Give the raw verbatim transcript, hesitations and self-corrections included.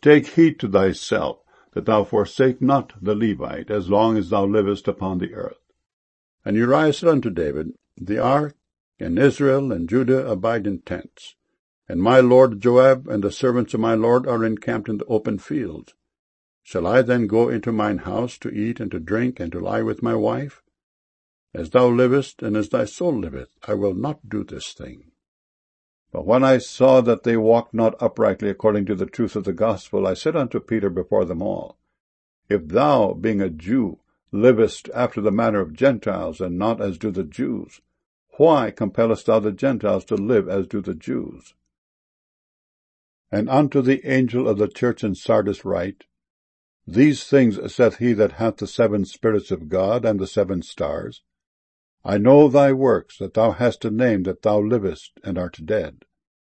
Take heed to thyself, that thou forsake not the Levite, as long as thou livest upon the earth. And Uriah said unto David, The ark, and Israel and Judah abide in tents, and my lord Joab and the servants of my lord are encamped in the open fields. Shall I then go into mine house to eat and to drink, and to lie with my wife? As thou livest, and as thy soul liveth, I will not do this thing. But when I saw that they walked not uprightly according to the truth of the gospel, I said unto Peter before them all, If thou, being a Jew, livest after the manner of Gentiles, and not as do the Jews, why compellest thou the Gentiles to live as do the Jews? And unto the angel of the church in Sardis write, These things saith he that hath the seven spirits of God and the seven stars. I know thy works, that thou hast a name that thou livest and art dead.